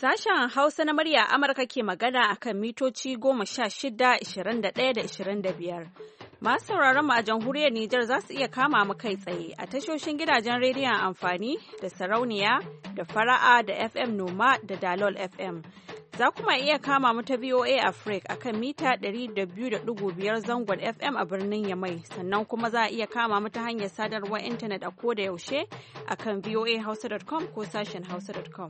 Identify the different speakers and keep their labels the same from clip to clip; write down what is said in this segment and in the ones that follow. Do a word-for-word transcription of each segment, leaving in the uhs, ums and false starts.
Speaker 1: Sashen Hausa na murya Amurka ke magana akan mitoci goma sha shida, ishirin da ɗaya da ishirin da biyar. Masu sauraron mu a jamhuriyar Nijar za su iya kama mu kai tsaye a tashoshin gidajen rediyon amfani da sarauniya da fara'a da F M Noma da Dalol F M. Za kuma iya kama mu ta V O A Africa akan mita ɗari da biyu da ɗigo biyar zangon F M a birnin Yamai, sannan kuma za a iya kama mu ta hanyar sadarwar intanet a koda yaushe akan v o a hausa dot com ko sashen hausa dot com.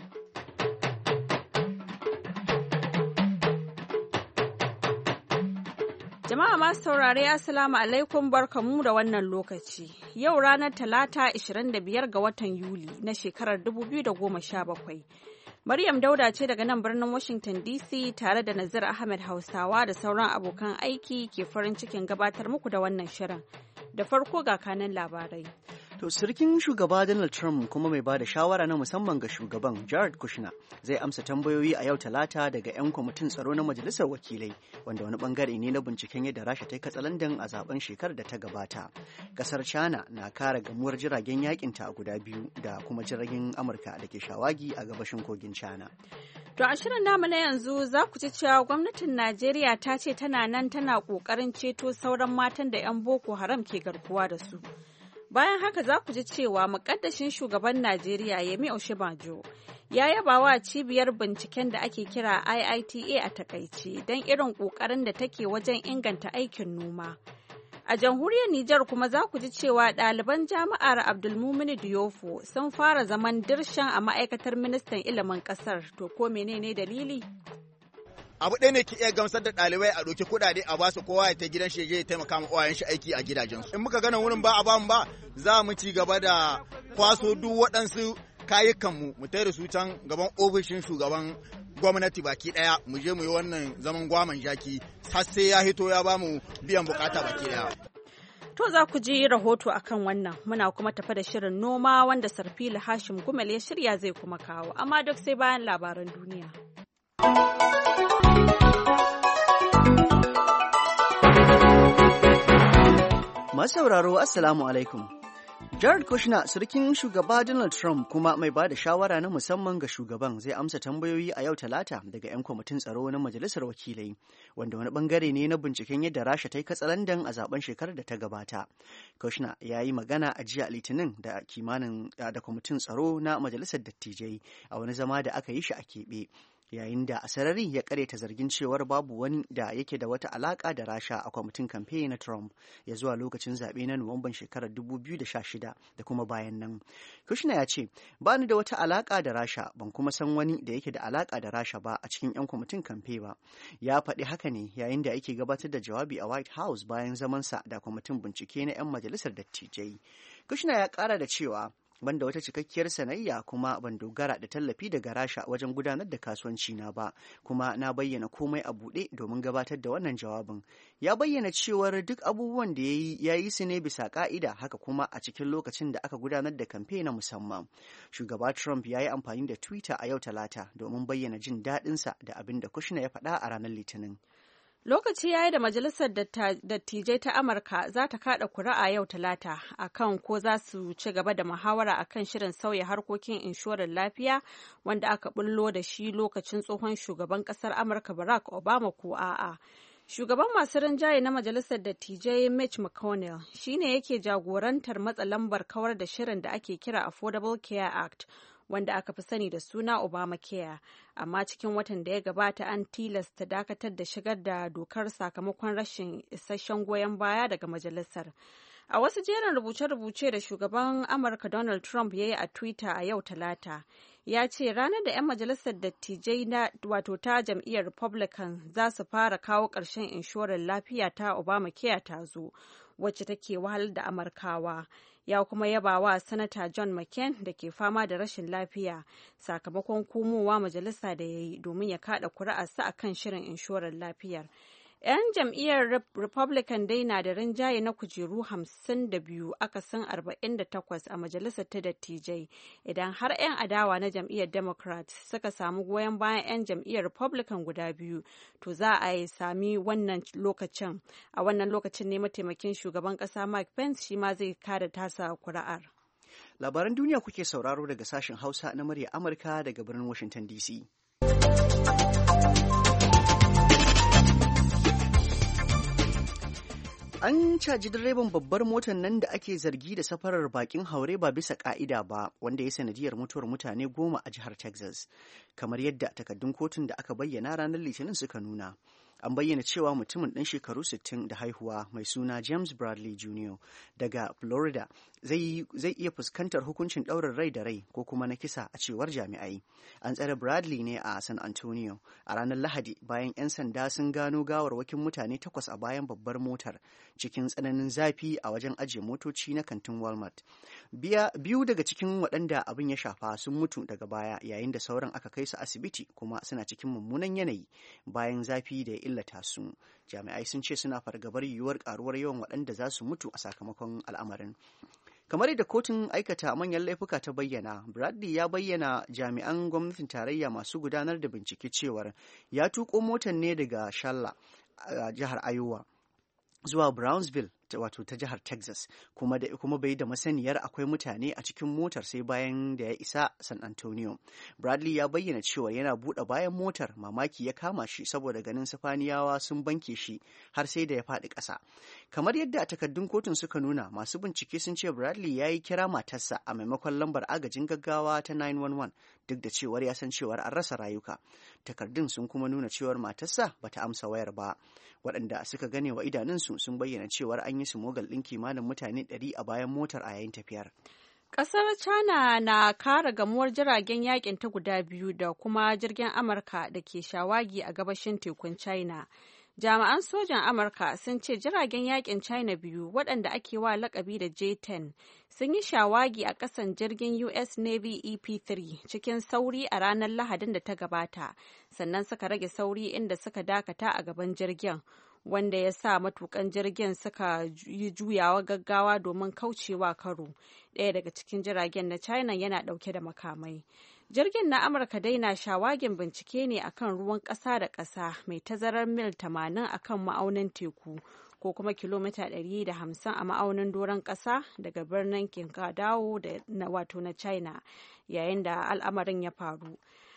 Speaker 1: Jama'a masu saurare Assalamu alaikum, barkamu da wannan lokaci. Yau ranar Talata ishirin da biyar ga watan Yuli na shekarar dubu biyu da goma sha bakwai. Maryam Dauda ce daga nan birnin Washington D C tare da Nazir Ahmed Hausawa da sauran abokan aiki ke farin cikin gabatar muku da wannan shirin. Da farko ga kanan labarai.
Speaker 2: To sirkin shugaba Donald Trump kuma mai bada shawara na musamman ga shugaban Jared Kushner zai amsa tambayoyi a yau Talata daga 'yan kwamitin tsaro na Majalisar Wakilai, wanda wani bangare ne na binciken yadda Rasha ta yi katsalandan a zaben shekarar da ta gabata. Kasar China na kare gamuwar jiragen yakinta a guda biyu da kuma jiragen Amurka da ke shawagi a gabashin kogin China.
Speaker 1: To a shirin namu na yanzu za ku ci cewa gwamnatin Najeriya ta ce tana nan tana ƙoƙarin ceto sauran matan da 'yan Boko Haram ke garkuwa da su. Bayan haka za ku ji cewa mukaddashin shugaban Najeriya Yemi Oshibanjo ya yaba wa cibiyar binciken da ake kira I I T A a takaice don irin ƙoƙarin da take wajen inganta aikin noma. A jamhuriyar Nijar kuma za ku ji cewa ɗaliban jami'ar Abdulmumini Diyofo sun fara zaman dirshan a ma'aikatar ministan ilimin ƙasar. To ko menene dalili?
Speaker 3: Abu ɗaya ne ke iya gamsar da ɗalibai a ɗauki kuɗaɗe a basu kowa ya ta gidan shi ya taimaka ma uwayen shi aiki a gidajensu. In muka gana wurin ba a bamu ba, za mu ci gaba da kwaso duk waɗansu kayukanmu mu tai da su can gaban ofishin shugaban gwamnati baki ɗaya mu je mu yi wannan zaman gwaman jaki har sai ya hito ya bamu biyan bukata baki ɗaya.
Speaker 1: To za ku ji rahoto akan wannan, muna kuma tafa da shirin noma wanda Sarfila Hashim Gumel ya shirya zai kuma kawo, amma duk sai bayan labaran duniya.
Speaker 2: Masu sauraro Assalamu alaikum. Jared Kushner, surukin shugaba Donald Trump kuma mai ba da shawara na musamman ga shugaban, zai amsa tambayoyi a yau Talata daga 'yan kwamitin tsaro na Majalisar Wakilai, wanda wani bangare ne na binciken yadda Rasha ta yi katsalandan a zaben shekarar da ta gabata. Kushner ya yi magana a jiya Litinin da kimanin da kwamitin tsaro na Majalisar Dattijai a wani zama da aka yi shi a keɓe. Yayin da a sarari ya karyata zargin cewar babu wani da yake da wata alaka da Rasha a kwamitin kamfe na Trump ya zuwa lokacin zaɓe na Nuwamban shekarar dubu biyu da sha shida da kuma bayan nan. Kushner ya ce, ba ni da wata alaka da Rasha, ban kuma san wani da yake da alaka da Rasha ba a cikin 'yan kwamitin kamfe ba. Ya faɗi haka ne yayin da yake gabatar da jawabi a White House bayan zamansa da kwamitin bincike na 'yan majalisar dattijai. Kushner ya ƙara da cewa, banda wata cikakkiyar sanayya kuma ban dogara da tallafi daga Rasha wajen gudanar da kasuwanci na ba, kuma na bayyana komai a buɗe domin gabatar da wannan jawabin. Ya bayyana cewar duk abubuwan da ya yi ya yi su ne bisa ka'ida, haka kuma a cikin lokacin da aka gudanar da kamfe na musamman. Shugaba Trump ya yi amfani da Twitter a yau Talata domin bayyana jin daɗinsa da abin da Kushner ya faɗa a ranar Litinin.
Speaker 1: Lokaci ya yi da Majalisar Dattijai ta Amurka za ta kaɗa kuri'a yau Talata a kan ko za su ci gaba da muhawara a kan shirin sauya harkokin inshorar lafiya wanda aka bullo da shi lokacin tsohon shugaban ƙasar Amurka Barack Obama ko a'a. Shugaban masu rinjaye na Majalisar Dattijai Mitch McConnell shi ne yake jagorantar matsa lambar kawar da shirin da ake kira Affordable Care Act, wanda aka fi sani da suna Obamacare, amma cikin watan da ya gabata an tilasta dakatar da shigar da dokar sakamakon rashin isasshen goyon baya daga majalisar. A wasu jerin rubuce-rubuce da shugaban Amurka Donald Trump ya yi a Twitter a yau Talata, ya ce ranar da 'yan majalisar dattijai na wato ta jam'iyyar Republican za su fara kawo ƙarshen inshorar lafiya ta Obamacare ta zo, wacce take wahalar da Amurkawa. Ya kuma yaba wa Sanata John McCain da ke fama da rashin lafiya sakamakon komowa majalisa da ya yi domin ya kada kuri'arsa a kan shirin inshorar lafiyar. 'Yan jam'iyyar Republican dai na da rinjaye na kujeru hamsin da biyu akasin arba'in da takwas a majalisar ta dattijai, idan har 'yan adawa na jam'iyyar Democrat suka samu goyon bayan 'yan jam'iyyar Republican guda biyu, to za a yi sami wannan lokacin. A wannan lokacin ne mataimakin shugaban ƙasa Mike Pence shi ma zai kada tasa kuri'ar.
Speaker 2: Labaran duniya kuke sauraro daga sashen Hausa na murya Amurka daga birnin Washington D C. An caji direban babbar motar nan da ake zargi da safarar bakin haure ba bisa ka'ida ba, wanda ya sanadiyar mutuwar mutane goma a jihar Texas, kamar yadda takaddun kotun da aka bayyana ranar Litinin suka nuna. An bayyana cewa mutumin ɗan shekaru sittin da haihuwa mai suna James Bradley Junior daga Florida zai iya fuskantar hukuncin ɗaurin rai da rai ko kuma na kisa a cewar jami'ai. An tsare Bradley ne a San Antonio a ranar Lahadi bayan 'yan sanda sun gano gawarwakin mutane takwas a bayan babbar motar cikin tsananin zafi a wajen ajiye motoci na kantin Walmart. Biyu daga cikin waɗanda abin ya shafa sun mutu daga baya, yayin da sauran aka kai su asibiti kuma suna cikin mummunan yanayi bayan zafi da ya illata su. Jami'ai sun ce suna fargabar yiwuwar karuwar yawan waɗanda za su mutu a sakamakon al'amarin. Kamar da kotun aikata manyan laifuka ta bayyana, Bradley ya bayyana jami'an gwamnatin tarayya masu gudanar da bincike cewar ya tuko motar ne daga Charlotte a jihar Iowa zuwa Brownsville wato ta jihar Texas, kuma da kuma bai da masaniyar akwai mutane a cikin motar sai bayan da ya isa San Antonio. Bradley ya bayyana cewa yana buɗe bayan motar mamaki ya kama shi saboda ganin Sifaniyawa sun banke shi har sai da ya faɗi ƙasa. Kamar yadda a takaddun kotun suka nuna, masu bincike sun ce Bradley ya yi kira matarsa a maimakon lambar agajin gaggawa ta nine one one duk da cewar ya san cewar an rasa rayuka. Takardun sun kuma nuna cewar matarsa bata amsa wayar ba. Waɗanda suka gane wa idanunsu sun bayyana cewar an yi simogal ɗin kimanin mutane ɗari a bayan motar a yayin tafiyar.
Speaker 1: Ƙasar China na kare gamuwar jiragen yakin ta guda biyu da kuma jirgin Amurka da ke shawagi a gabashin tekun China. Jami'an sojan Amurka sun ce jiragen yakin China biyu waɗanda ake wa lakabi da J ten sun yi shawagi a ƙasan jirgin U S Navy E P three cikin sauri a ranar Lahadin da ta gabata, sannan suka rage sauri inda suka dakata a gaban jirgin, wanda ya sa matukan jirgin suka yi juyawa gaggawa domin kaucewa karo. Ɗaya daga cikin jiragen na China yana ɗauke da makamai. Jirgin na Amurka dai na shawagin bincike ne akan ruwan ƙasa da ƙasa mai tazarar mil tamanin akan ma'aunin teku ko kuma kilomita ɗari da hamsin a ma'aunin doron ƙasa daga birnin Qingdao da na wato na China yayin da al'amarin ya faru.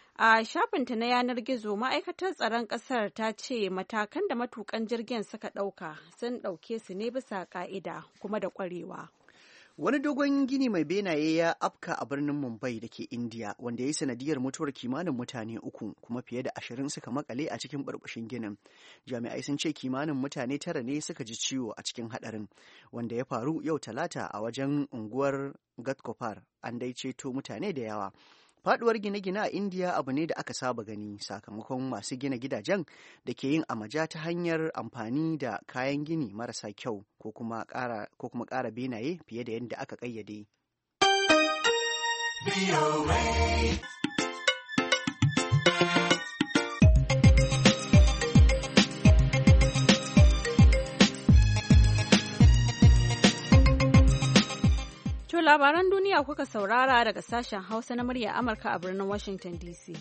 Speaker 1: A shafinta na yanar gizo, ma'aikatar tsaron ƙasar ta ce matakan da matukan jirgin suka ɗauka sun ɗauke su ne bisa ƙa'ida kuma da ƙwarewa.
Speaker 2: Wani dogon gini mai benaye ya afka a birnin Mumbai da ke Indiya, wanda ya yi sanadiyar mutuwar kimanin mutane uku kuma fiye da ashirin suka makale a cikin burbushin ginin. Jami'ai sun ce kimanin mutane tara ne suka ji ciwo a cikin hadarin, wanda ya faru yau Talata a wajen unguwar Ghatkopar. An dai ceto mutane da yawa. Faduwar gine-gine a Indiya abu ne da aka saba gani sakamakon masu gina gidajen da ke yin amaja ta hanyar amfani da kayan gini marasa kyau ko kuma ƙara benaye fiye da yadda aka ƙayyade.
Speaker 1: Labaran duniya kuka saurara daga sashen Hausa na murya Amurka a birnin Washington D C.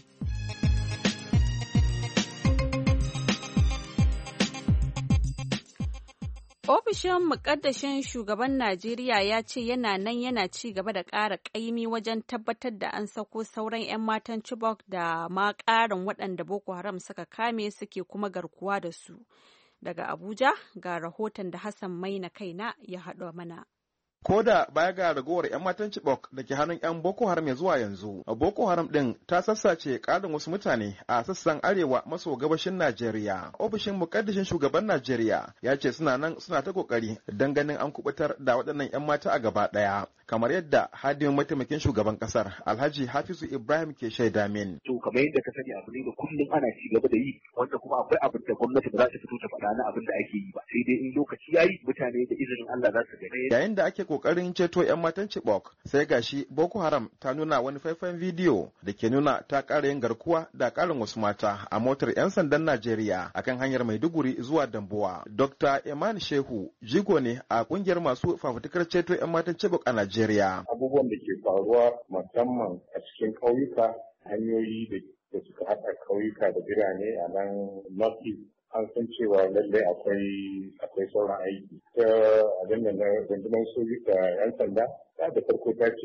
Speaker 1: Ofishin mukaddashin shugaban Najeriya ya ce yana nan yana ci gaba da ƙara ƙaimi wajen tabbatar da an sako sauran 'yan matan Chibok da ma ƙarin waɗanda Boko Haram suka kame suke kuma garkuwa da su. Daga Abuja ga rahoton da Hassan Maina kaina ya haɗo mana.
Speaker 4: Ko da baya ga ragowar 'yan matan Chibok da ke hannun 'yan Boko Haram ya zuwa yanzu, Boko Haram ɗin ta sassace ƙarin wasu mutane a sassan arewa maso gabashin Najeriya. Ofishin mukaddashin shugaban Najeriya ya ce suna nan suna ta kokari don ganin an kubutar da waɗannan 'yan mata a gaba ɗaya. Kamar yadda hadimin mataimakin shugaban kasar Alhaji Hafizu Ibrahim ke shaida min.
Speaker 5: To kamar yadda ka sani abu ne da kullum ana ci gaba da yi, wanda kuma akwai abin da gwamnati ba za ta fito ta faɗa na abin da ake yi ba, sai dai in lokaci yayi mutane da izinin Allah za su gane.
Speaker 4: Yayin da ake kokarin ceto 'yan matan Chibok, sai gashi Boko Haram ta nuna wani faifan bidiyo da ke nuna ta ƙara yin garkuwa da ƙarin wasu mata a motar 'yan sandan Najeriya akan hanyar Maiduguri zuwa Dambuwa. Dokta Iman Shehu jigo ne a ƙungiyar masu fafutukar ceto 'yan matan Chibok a Najeriya.
Speaker 6: Abubuwan da ke faruwa musamman a cikin ƙauyuka, hanyoyi da suka haɗa ƙauyuka da birane a nan North an san cewa lallai akwai akwai sauran aiki. Ta abin da na rundunar soji da 'yan sanda ta da farko ta ce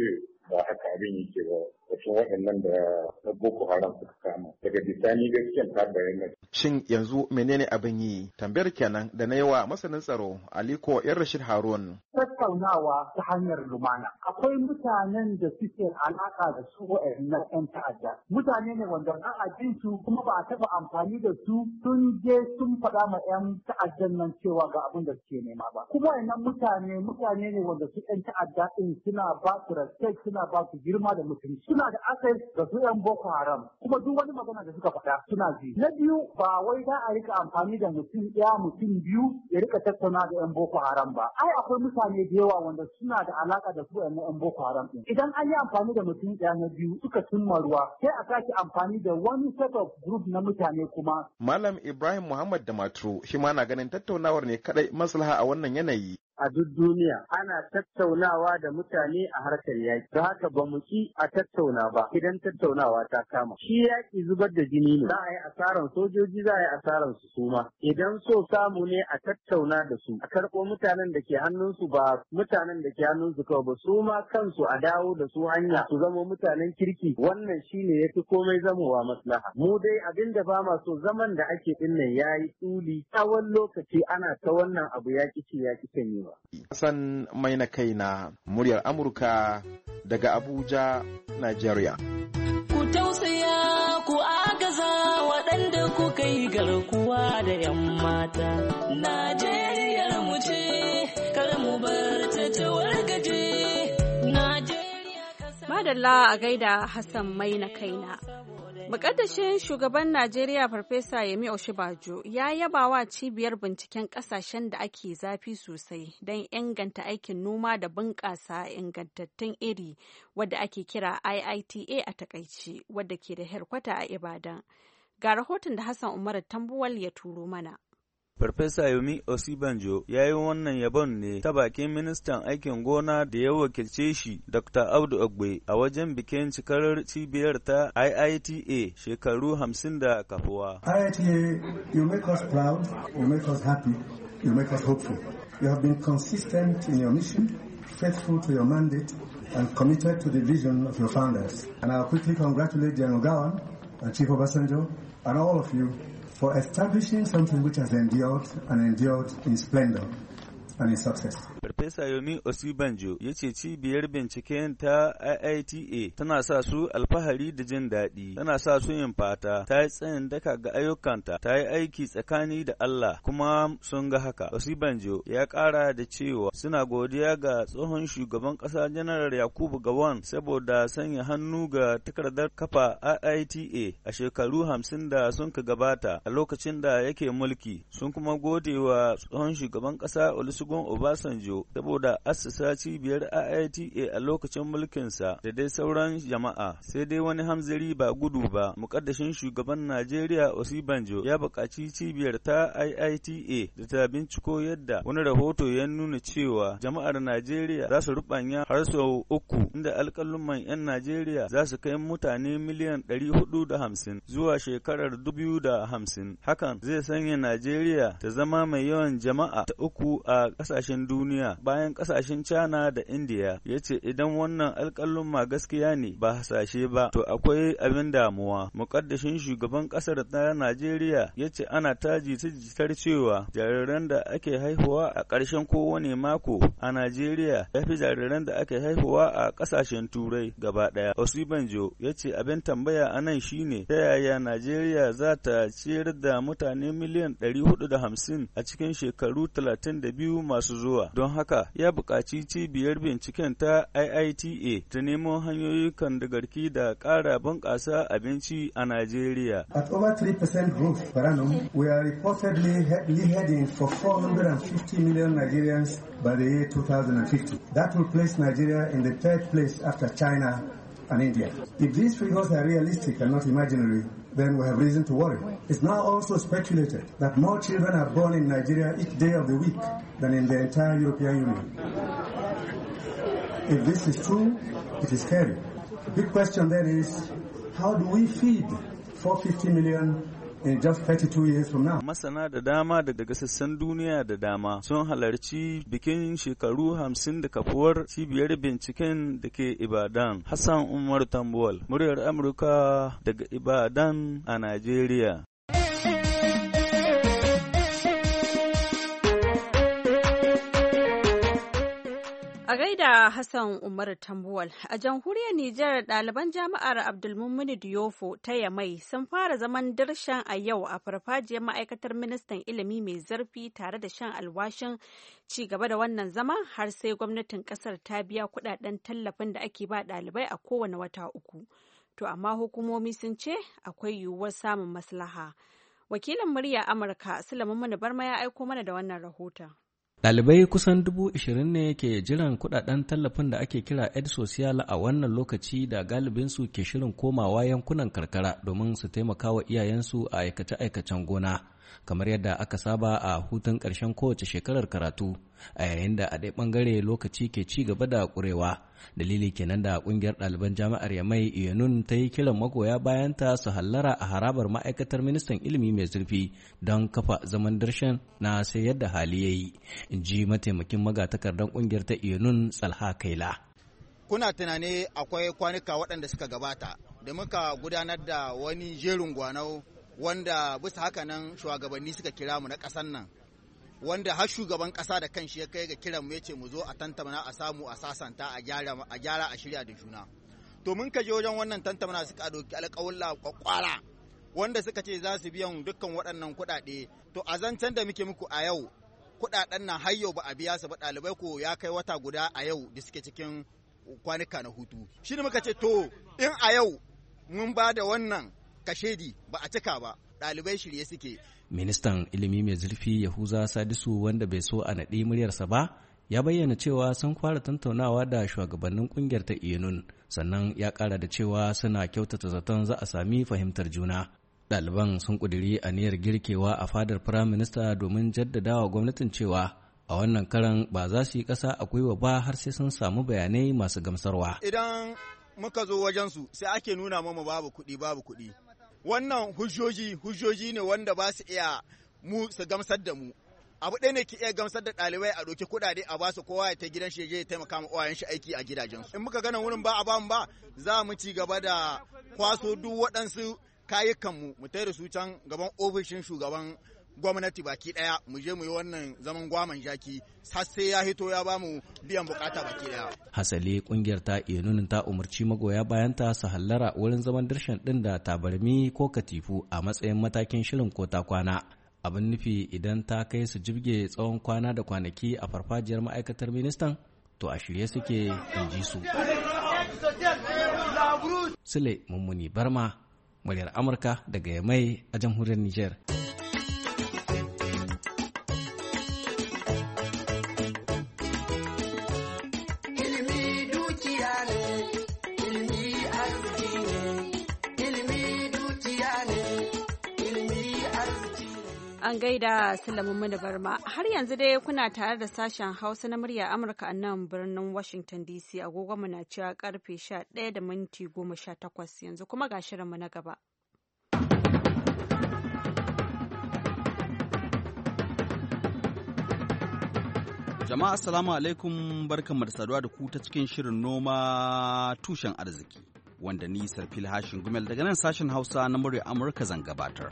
Speaker 6: ba haka abin yake ba wasu waɗannan da na Boko Haram suka kama. Daga bisani gaskiyan ta bayyana.
Speaker 4: Shin yanzu menene abin yi? Tambayar kenan da na yawa masanin tsaro Aliko Yan Rashid Harun.
Speaker 7: Tattaunawa ta hanyar lumana. Akwai mutanen da suke alaka da su waɗannan 'yan ta'adda. Mutane ne wanda ba a jin su kuma ba a taɓa amfani da su sun je sun faɗa ma 'yan ta'addan nan cewa ga abin da suke nema ba. Kuma waɗannan mutane mutane ne wanda su 'yan ta'adda ɗin suna ba su respect suna ba su girma da mutunci. Suna da access da su 'yan Boko Haram kuma duk wani magana da suka faɗa suna ji. Na biyu ba wai za a rika amfani da mutum ɗaya mutum biyu ya rika tattauna da 'yan Boko Haram ba. Ai akwai mutane da yawa wanda suna da alaka da su 'yan Boko Haram ɗin. Idan an yi amfani da mutum ɗaya na biyu suka cimma ruwa sai a sake amfani da wani set of group na mutane kuma.
Speaker 4: Malam Ibrahim Muhammad Damaturu shi ma na ganin tattaunawar ne kadai maslaha a wannan yanayi.
Speaker 8: A duk duniya ana tattaunawa da mutane a harkar yaƙi. Don haka ba mu ki a tattauna ba idan tattaunawa ta kama. Shi yaƙi zubar da jini ne. Za a yi asaran sojoji za a yi asaran su suma. Idan so samu ne a tattauna da su. A karɓo mutanen da ke hannunsu ba mutanen da ke hannunsu kawai ba su ma kansu a dawo da su hanya su zama mutanen kirki. Wannan shine yafi komai zamowa maslaha. Mu dai abin da ba ma so zaman da ake dinnan yayi tsuli tsawon lokaci ana ta wannan abu yaƙi ce yaƙi sanyi.
Speaker 4: Hassan mai na kai na muryar Amurka daga Abuja, Nigeria.
Speaker 9: Ku tausaya ku agaza waɗanda ku kai garkuwa da 'yan mata. Najeriya mu ce, kar mu bar ta ta wargaje.
Speaker 1: Madalla a gaida Hassan mai na kaina. Mukaddashin shugaban Najeriya Farfesa Yemi Oshibajo ya yaba wa cibiyar binciken kasashen da ake zafi sosai don inganta aikin noma da bunƙasa ingantattun iri wadda ake kira I I T A a takaice wadda ke da herkwata a Ibadan. Ga rahoton da Hassan Umar Tambuwal ya turo mana.
Speaker 10: Farfesa Yomi Osibanjo ya yi wannan yabon ne ta bakin ministan aikin gona da ya wakilce shi Doctor Audu Ogbe a wajen bikin cikar cibiyar ta I I T A shekaru hamsin da kafuwa.
Speaker 11: I I T A, you make us proud, you make us happy, you make us hopeful. You have been consistent in your mission, faithful to your mandate, and committed to the vision of your founders. And I'll quickly congratulate General Gawan and Chief Obasanjo and all of you for establishing something which has endured and endured in splendor and in success.
Speaker 10: Farfesa Yomi Osibanjo ya ce cibiyar binciken ta I I T A tana sa su alfahari da jin daɗi, tana sa su yin fata, ta yi tsayin daka ga ayyukanta, ta yi aiki tsakani da Allah kuma sun ga haka. Osibanjo ya ƙara da cewa suna godiya ga tsohon shugaban ƙasa Janar Yakubu Gowon saboda sanya hannu ga takardar kafa I I T A a shekaru hamsin da sun ka gabata a lokacin da yake mulki. Sun kuma gode wa tsohon shugaban ƙasa Olusegun Obasanjo saboda assasa cibiyar I I T A a lokacin mulkinsa da dai sauran jama'a, sai dai wani hamzari ba gudu ba. Mukaddashin shugaban Najeriya Osibanjo ya buƙaci cibiyar ta I I T A da ta binciko yadda wani rahoto ya nuna cewa jama'ar Najeriya za su rubanya har sau uku, inda alƙaluman 'yan Najeriya za su kai mutane miliyan ɗari hudu da hamsin zuwa shekarar dubu biyu da hamsin. Hakan zai sanya Najeriya ta zama mai yawan jama'a ta uku a ƙasashen duniya bayan kasashen China da India. Ya ce idan wannan alƙaluma gaskiya ne ba hasashe ba to akwai abin damuwa. Mukaddashin shugaban ƙasar ta Najeriya ya ce ana ta jita-jitar cewa jariran da ake haihuwa a ƙarshen kowane mako a Najeriya ya fi jariran da ake haihuwa a ƙasashen Turai gaba ɗaya. Osibanjo ya ce abin tambaya a nan shine ta yaya Najeriya za ta ciyar da mutane miliyan ɗari hudu da hamsin a cikin shekaru talatin da biyu masu zuwa. Don haka ya buƙaci cibiyar binciken ta I I T A ta nemo hanyoyi kan da garki da ƙara bunƙasa abinci a Najeriya.
Speaker 11: At over three percent growth per annum, we are reportedly heading for four hundred fifty million Nigerians by the year two thousand fifty. That will place Nigeria in the third place after China and India. If these figures are realistic and not imaginary, then we have reason to worry. It's now also speculated that more children are born in Nigeria each day of the week than in the entire European Union. If this is true, it is scary. The big question then is, how do we feed four hundred fifty million in just thirty-two years from now.
Speaker 10: Masana da dama daga sassan duniya da dama sun halarci bikin shekaru hamsin da kafuwar cibiyar binciken da ke Ibadan. Hassan Umar Tambuwal, muryar Amurka daga Ibadan a Najeriya.
Speaker 1: A gaida Hassan Umar Tambuwal, a jamhuriyar Nijar ɗaliban jami'ar Abdulmumin Diyofo ta Yamai sun fara zaman dirshan a yau a farfajiyar ma'aikatar ministan ilimi mai zurfi tare da shan alwashin ci gaba da wannan zama har sai gwamnatin ƙasar ta biya kuɗaɗen tallafin da ake ba ɗalibai a kowane wata uku. To amma hukumomi sun ce akwai yiwuwar samun maslaha. Wakilin murya Amurka Sulaiman Mani Barma ya aiko mana da wannan rahoton.
Speaker 12: Ɗalibai kusan dubu ishirin ne ke jiran kudaden tallafin da ake kira Ed Social a wannan lokaci da galibinsu ke shirin komawa yankunan karkara domin su taimaka wa iyayensu a aikace-aikacen gona, kamar yadda aka saba a hutun ƙarshen kowace shekarar karatu, a yayin da a ɗaya ɓangare lokaci ke ci gaba da ƙurewa. Dalili kenan da ƙungiyar ɗaliban jami'ar Yamai Iyanun ta yi kiran magoya bayanta su hallara a harabar ma'aikatar ministan ilimi mai zurfi don kafa zaman dirshan na sai yadda hali ya yi, in ji mataimakin magatakardan ƙungiyar ta Iyanun Tsalha Kaila.
Speaker 3: Kuna tunani akwai kwanuka waɗanda suka gabata da muka gudanar da wani jerin gwanau wanda bisa haka nan shugabanni suka kira mu na ƙasar nan, wanda har shugaban ƙasa da kanshi ya kai ga kiran mu ya ce mu zo a tantamana a samu a sasanta a gyara a shirya da juna. To mun ka je wajen wannan tantamana suka ɗauki alƙawulla kwakwara wanda suka ce za su biyan dukkan waɗannan kuɗaɗe. To a zancen da muke muku a yau kuɗaɗen nan har yau ba a biya su ba, ɗalibai ko ya kai wata guda a yau da suke cikin kwanuka na hutu. Shi ne muka ce to in a yau mun ba da wannan kashedi ba a cika ba, ɗalibai shirye suke.
Speaker 12: Ministan ilimi mai zurfi Yahuza Sadisu, wanda bai so a naɗi muryarsa ba, ya bayyana cewa sun fara tattaunawa da shugabannin kungiyar ta Iyanun, sannan ya ƙara da cewa suna kyautata zaton za a sami fahimtar juna. Ɗaliban sun ƙudiri aniyar girkewa a fadar Firayim Minista domin jaddadawa gwamnatin cewa a wannan karan ba za su yi ƙasa a gwiwa ba har sai sun samu bayanai masu gamsarwa.
Speaker 3: Idan muka zo wajensu sai ake nuna mamu babu kuɗi babu kuɗi. Wannan hujjoji hujjoji ne wanda ba su iya mu su gamsar da mu. Abu ɗaya ne ke iya gamsar da ɗalibai a ɗauki kuɗaɗe a basu kowa ya ta gidan shi ya taimaka ma uwayen shi aiki a gidajensu. In muka gana wurin ba a bamu ba, za mu ci gaba da kwaso duk waɗansu kayukanmu mu tai da su can gaban ofishin shugaban gwamnati baki daya mu je mu yi wannan zaman gwaman jaki har sai ya hito ya bamu biyan bukata baki daya.
Speaker 12: Hasali kungiyar ta Iyanun ta umarci magoya bayanta su hallara wurin zaman dirshan din da tabarmi ko katifu a matsayin matakin shirin ko ta kwana. Abin nufi idan ta kai su jibge tsawon kwana da kwanaki a farfajiyar ma'aikatar ministan, to a shirye suke in ji su. Sule Mummuni Barma, muryar Amurka daga Yamai a jamhuriyar Nijar.
Speaker 1: An gaida Sulaiman Mani Barma. Har yanzu dai kuna tare da sashen Hausa na murya Amurka a nan birnin Washington D C. Agogonmu na cewa karfe sha ɗaya da minti goma sha takwas, yanzu kuma ga shirinmu na gaba.
Speaker 13: Jama'a assalamu alaikum, barkanmu da saduwa da ku ta cikin shirin noma tushen arziki, wanda ni Sarfil Hashin Gumel daga nan sashen Hausa na murya Amurka zan gabatar.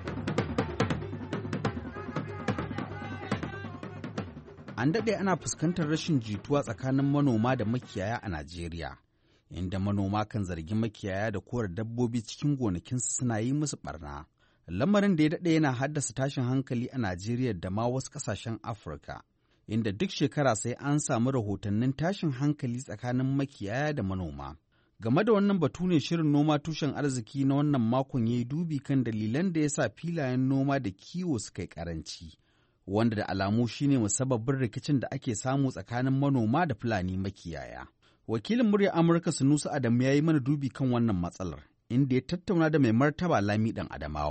Speaker 13: An daɗe ana fuskantar rashin jituwa tsakanin manoma da makiyaya a Najeriya, inda manoma kan zargi makiyaya da kore dabbobi cikin gonakinsu suna yi musu ɓarna. Lamarin da ya daɗe yana haddasa tashin hankali a Najeriya da ma wasu ƙasashen Afirka, inda duk shekara sai an samu rahotannin tashin hankali tsakanin makiyaya da manoma. Game da wannan batu ne shirin noma tushen arziki na wannan makon ya yi dubi kan dalilan da ya sa filayen noma da kiwo suka yi ƙaranci, wanda da alamu shine musabbabin rikicin da ake samu tsakanin manoma da Fulani makiyaya. Wakilin muryar Amurka Sunusi Adamu ya yi mana dubi kan wannan matsalar, inda ya tattauna da mai martaba Lami ɗan Adamawa.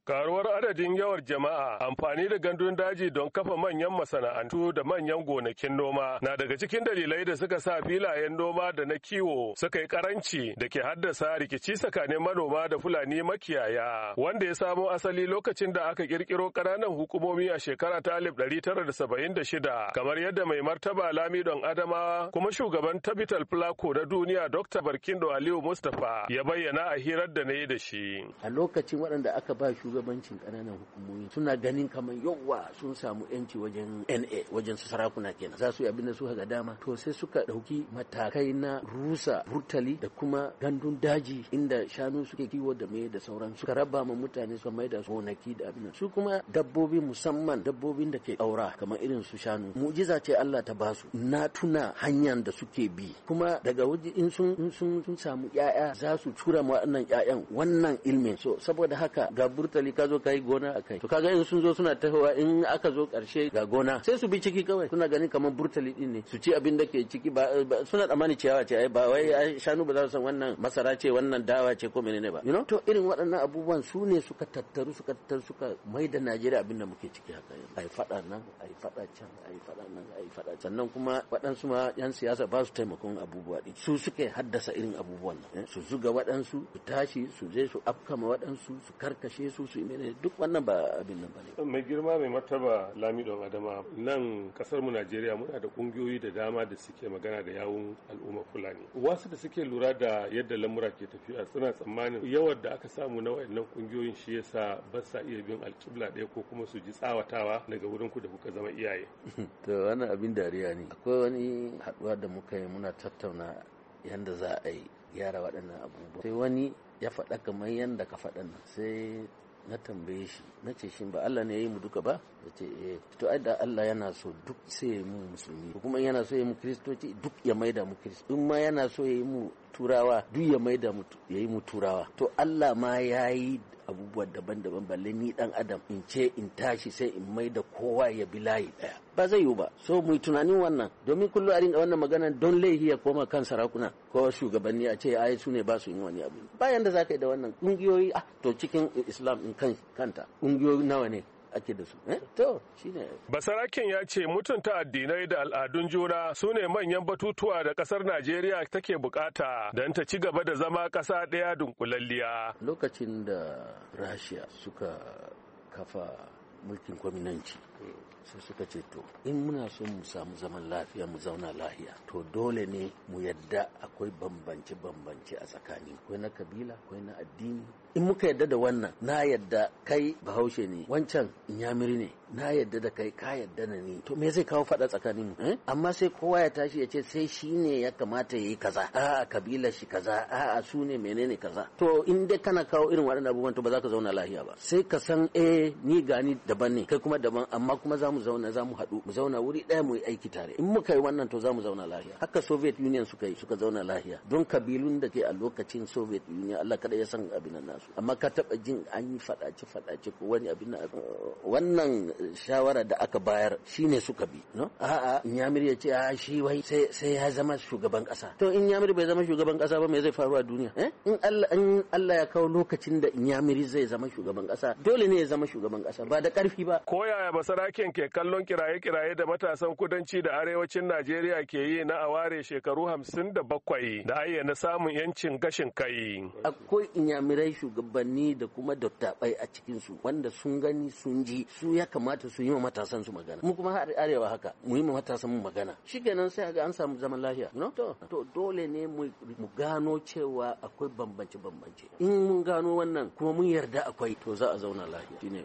Speaker 14: Karuwar adadin yawar jama'a, amfani da gandun daji don kafa manyan masana'antu da manyan gonakin noma na daga cikin dalilai da suka sa filayen noma da na kiwo suka yi karanci da ke haddasa rikici tsakanin manoma da Fulani makiyaya, wanda ya samo asali lokacin da aka kirkiro ƙananan hukumomi a shekara ta alif ɗari tara da saba'in da shida, kamar yadda mai martaba Lamidon Adamawa kuma shugaban Tabital Plako na duniya Dokta Barkindo Aliyu Mustapha ya bayyana a hirar da na yi da shi.
Speaker 15: A lokacin waɗanda aka ba shugabancin ƙananan hukumomi suna ganin kamar yawa sun samu yanci wajen N A wajen su sarakuna kenan za su yi abin da suka ga dama, to sai suka ɗauki matakai na rusa burtali da kuma gandun daji inda shanu suke kiwo da mai da sauran suka raba ma mutane su mai da gonaki da abin su kuma dabbobi musamman dabbobin da ke aura kamar irin su shanu mu'jiza ce Allah ta basu. Na tuna hanyar da suke bi kuma daga waje in sun sun sun samu ƴaƴa za su tura ma waɗannan ƴaƴan wannan ilmin, so saboda haka ga burtali ka zo ka yi gona a kai to kaga in sun zo suna tahowa in aka zo karshe ga gona sai su bi ciki kawai suna ganin kamar burtali din ne su ci abin da ke ciki ba suna tsammani ciyawa ce ai ba wai shanu ba za su san wannan masara ce wannan dawa ce ko menene ba you know to irin waɗannan abubuwan su ne suka tattaru suka tattaru suka mai da Najeriya abin da muke ciki haka ai fada nan ai fada can ai fada nan ai fada sannan kuma waɗansu ma yan siyasa ba su taimakon abubuwa din su suke haddasa irin abubuwan nan su zuga waɗansu su tashi su je su afkama waɗansu su karkashe su su imene duk wannan ba abin nan bane.
Speaker 14: Mai girma mai martaba Lamidon Adama nan kasar mu Najeriya muna da kungiyoyi da dama da suke magana da yawun al'umma Fulani. Wasu da suke lura da yadda lamura ke tafiya suna tsammanin yawan da aka samu na wayannan kungiyoyin shi yasa ba sa iya bin alƙibla ɗaya ko kuma su ji tsawatawa daga wurin ku da kuka zama iyaye.
Speaker 15: To wannan abin dariya ne. Akwai wani haɗuwa da muka yi muna tattauna yanda za a yi gyara waɗannan abubuwa. Sai wani ya faɗa kamar yanda ka faɗa nan sai na tambaye shi na ce shi ba Allah ne ya yi mu duka ba ya ce eh to ai da Allah yana so duk sai ya yi mu musulmi kuma yana so ya yi mu kristoci duk ya maida mu kristo in ma yana so ya yi mu turawa duk ya maida mu ya yi mu turawa to Allah ma ya yi abubuwa daban-daban balle ni dan adam in ce in tashi sai in mai da kowa ya bi layi daya ba zai yiwu ba so mu yi tunanin wannan domin kullum a rinka wannan magana don laihi ya koma kan sarakuna ko shugabanni a ce ai su ne ba su yin wani abu bayan da zaka yi da wannan kungiyoyi ah to cikin Islam in kan kanta kungiyoyi nawa ne ake da su eh to shine
Speaker 14: Basaraken ya ce mutunta addinai da al'adun juna su ne manyan batutuwa da kasar Najeriya take bukata don ta ci gaba da zama kasa daya dunkulalliya.
Speaker 15: Lokacin da Russia suka kafa mulkin kwaminanci sai suka ce to in muna so mu samu zaman lafiya mu zauna lafiya to dole ne mu yadda akwai bambance bambance a tsakani akwai na kabila akwai na addini in muka yadda da wannan na yadda kai bahaushe ne wancan inyamiri ne na yadda da kai ka yadda na ni to me zai kawo fada tsakanin mu eh? amma sai kowa ya tashi ya ce sai shi ne ya kamata ya yi kaza a'a kabilar shi kaza a'a su ne menene kaza to in dai kana kawo irin waɗannan abubuwan to ba za ka zauna lafiya ba sai ka san eh ni gani daban ne kai kuma daban amma kuma za mu zauna za mu haɗu mu zauna wuri ɗaya mu yi aiki tare in muka yi wannan to za mu zauna lafiya haka Soviet Union suka yi suka zauna lafiya don kabilun da ke a lokacin Soviet Union Allah kada ya san abin nan nasu amma ka taɓa jin an yi faɗace faɗace ko wani abin nan wannan shawara da aka bayar shine suka bi no a'a Inyamir ya ce a shi wai sai sai ya zama shugaban ƙasa to Inyamir bai zama shugaban ƙasa ba me zai faru a duniya eh in Allah in Allah ya kawo lokacin da Inyamir zai zama shugaban ƙasa dole ne ya zama shugaban ƙasa ba da ƙarfi ba
Speaker 14: ko yaya Basaraken ke kallon kiraye-kiraye da matasan kudanci da arewacin Najeriya ke yi na aware shekaru hamsin da bakwai da ayyana samun yancin gashin kai.
Speaker 15: Akwai Inyamirai shugabanni da kuma dattabai a cikinsu wanda sun gani sun ji su ya kamata su yi wa matasan su magana. Mu kuma har arewa haka mu yi wa matasan mu magana. Shikenan sai ga an samu zaman lafiya. No? To, to dole ne mu gano cewa akwai bambance-bambance. In mun gano wannan kuma mun yarda akwai to za a zauna lafiya. Shine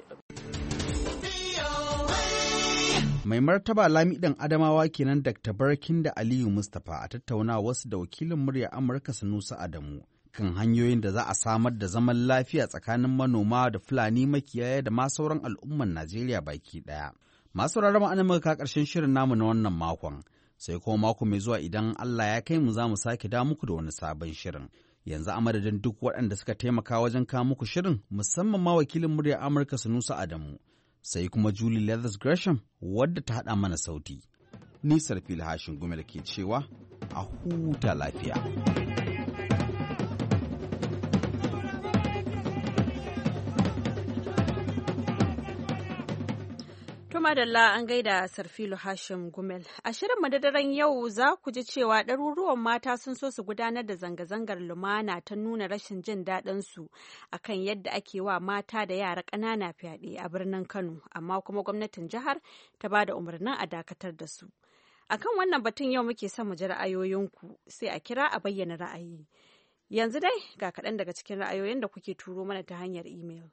Speaker 13: Mai martaba Lamiɗan Adamawa kenan Dakta Barkin da Aliyu Mustapha a tattauna wasu da wakilin murya Amurka Sanusi Adamu kan hanyoyin da za a samar da zaman lafiya tsakanin manoma da Fulani makiyaya da ma sauran al'umman Najeriya baki ɗaya. Masu rarraba ana muka ƙarshen shirin namu na wannan makon, sai kuma mako mai zuwa idan Allah ya kai mu za mu sake da muku da wani sabon shirin. Yanzu a madadin duk waɗanda suka taimaka wajen kawo muku shirin, musamman ma wakilin murya Amurka Sanusi Adamu. Sai kuma Julie Leathers Gresham wadda ta haɗa mana sauti. Ni Sarfil Hashin Gumel ke cewa a huta lafiya.
Speaker 1: madalla an gaida Sarfilu Hashim Gumel. A shirin madadaran yau za ku ji cewa ɗaruruwan mata sun so su gudanar da zanga-zangar lumana ta nuna rashin jin daɗin su akan yadda ake wa mata da yara ƙanana fyaɗe a birnin Kano, amma kuma gwamnatin jihar ta ba da umarnin a dakatar da su. Akan wannan batun yau muke son mu ji ra'ayoyinku, sai a kira a bayyana ra'ayi. Yanzu dai ga kaɗan daga cikin ra'ayoyin da kuke turo mana ta hanyar imel.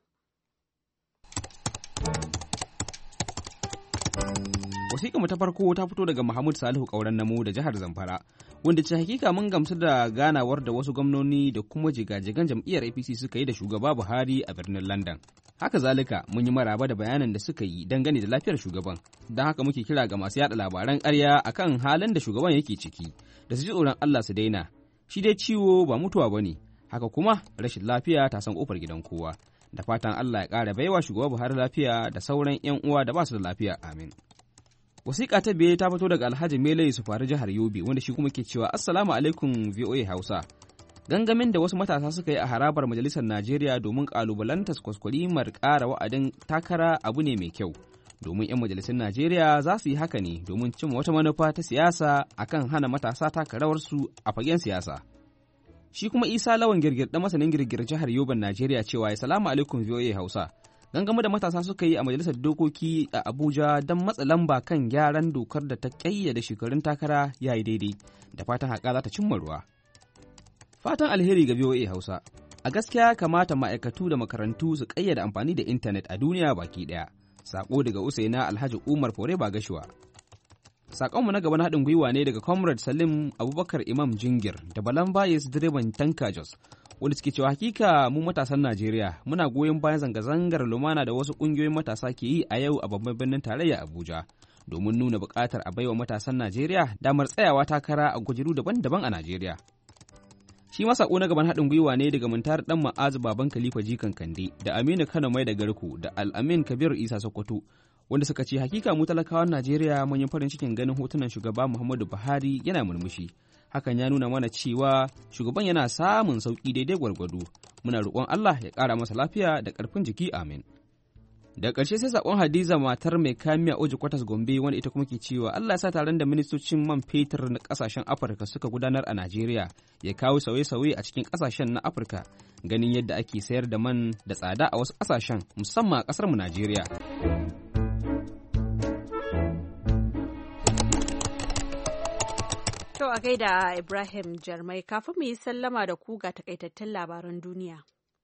Speaker 16: Wasiƙa ta farko ta fito daga Muhammad Salihu Ƙauren Namo da jihar Zamfara, wanda ce hakika mun gamsu da ganawar da wasu gwamnoni da kuma jigajigan jam'iyyar A P C suka yi da shugaba Buhari a birnin London. Haka zalika mun yi maraba da bayanan da suka yi dangane da lafiyar shugaban, don haka muke kira ga masu yada labaran ƙarya akan halin da shugaban yake ciki, da su ji tsoron Allah su daina. Shi dai ciwo ba mutuwa ba ne, haka kuma rashin lafiya ta san ƙofar gidan kowa. Da fatan Allah ya ƙara baiwa shugaba Buhari lafiya da sauran 'yan uwa da ba su da lafiya, amin. Wasiƙa ta biye ta fito daga Alhaji Mele su faru jihar Yobe, wanda shi kuma ke cewa Assalamu alaikum V O A Hausa. Gangamin da wasu matasa suka yi a harabar Majalisar Najeriya domin ƙalubalantar kwaskwarimar ƙara wa'adin takara abu ne mai kyau. Domin 'yan majalisun Najeriya za su yi haka ne domin cimma wata manufa ta siyasa akan hana matasa taka rawarsu a fagen siyasa. Shi kuma Isa Lawan Girgir da masanin girgir jihar Yoban Najeriya cewa Assalamu alaikum V O A Hausa. Gangamu da matasa suka yi a majalisar dokoki a Abuja don matsa lamba kan gyaran dokar da ta ƙayyade shekarun takara ya yi daidai, da fatan haƙa za ta cimma ruwa. Fatan alheri ga V O A Hausa. A gaskiya kamata ma'aikatu da makarantu su ƙayyade amfani da intanet a duniya baki ɗaya. Sako daga Usaina Alhaji Umar Foreba Gashuwa. Sakonmu na gaba na haɗin gwiwa ne daga Comrade Salim Abubakar Imam Jingir da Balan Bayes direban Tanka Jos, wanda suke cewa hakika mu matasan Najeriya muna goyon bayan zanga-zangar lumana da wasu ƙungiyoyin matasa ke yi a yau a babban birnin tarayya Abuja, domin nuna buƙatar a baiwa matasan Najeriya damar tsayawa takara a kujeru daban-daban a Najeriya. Shi ma sako na gaban haɗin gwiwa ne daga Muntar ɗan Ma'azu Baban Khalifa Jikan Kande da Aminu Kano Mai da Garku da Al-Amin Kabir Isa Sokoto, wanda suka ce hakika mu talakawan Najeriya mun yi farin cikin ganin hotunan shugaba Muhammadu Buhari yana murmushi. Hakan ya nuna mana cewa shugaban yana samun sauƙi daidai gwargwado. Muna roƙon Allah ya ƙara masa lafiya da ƙarfin jiki, amin. Da ƙarshe sai saƙon Hadiza matar mai kamiya Oji Kwatas Gombe, wanda ita kuma ke cewa Allah ya sa taron da ministocin man fetur na ƙasashen Afirka suka gudanar a Najeriya ya kawo sauye-sauye a cikin ƙasashen na Afirka, ganin yadda ake sayar da man da tsada a wasu ƙasashen musamman a ƙasarmu Najeriya.
Speaker 1: To a gaida Ibrahim Jarmai, kafin mu yi sallama da ku ga takaitattun labaran duniya.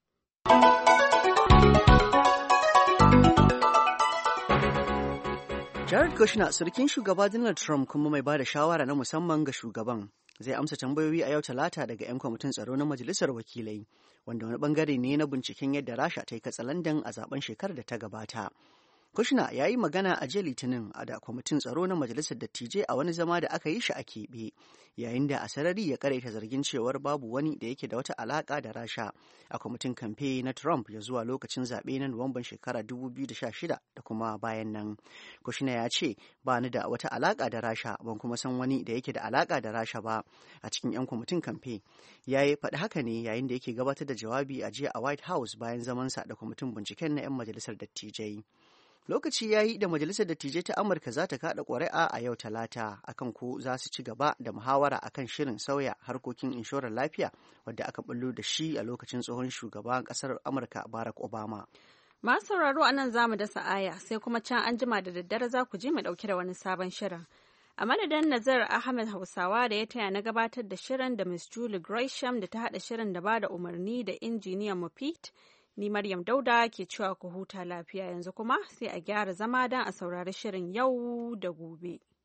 Speaker 2: Jared Kushner, surukin shugaba Donald Trump kuma mai bada shawara na musamman ga shugaban, zai amsa tambayoyi a yau Talata daga 'yan kwamitin tsaro na Majalisar Wakilai, wanda wani bangare ne na binciken yadda Rasha ta yi katsalandan a zaben shekarar da ta gabata. Kushner ya yi magana a jiya Litinin a da kwamitin tsaro na Majalisar Dattijai a wani zama da aka yi shi a keɓe, yayin da a sarari ya karaita zargin cewar babu wani da yake da wata alaƙa da Rasha a kwamitin kamfe na Trump ya zuwa lokacin zaɓe na Nuwamban shekara dubu biyu da sha shida da kuma bayan nan. Kushner ya ce, ba ni da wata alaƙa da Rasha, ban kuma san wani da yake da alaƙa da Rasha ba a cikin 'yan kwamitin kamfe. Ya yi faɗi haka ne yayin da yake gabatar da jawabi a jiya a White House bayan zamansa da kwamitin binciken na 'yan Majalisar Dattijai. Lokaci ya yi da Majalisar Dattijai ta Amurka za ta kaɗa ƙuri'a a yau Talata akan ko za su ci gaba da muhawara akan shirin sauya harkokin inshorar lafiya wadda aka bullo da shi a lokacin tsohon shugaban ƙasar Amurka Barack Obama.
Speaker 1: Masu sauraro a nan za mu dasa aya, sai kuma can an jima da daddare za ku ji mu ɗauki da wani sabon shirin. A madadin Nazar Ahmed Hausawa da ya taya na gabatar da shirin da Miss Julie Gresham da ta haɗa shirin da ba da umarni da injiniyan mu Pete, ni Maryam Dauda ke cewa ku huta lafiya, yanzu kuma sai a gyara zama don a saurari shirin yau da gobe.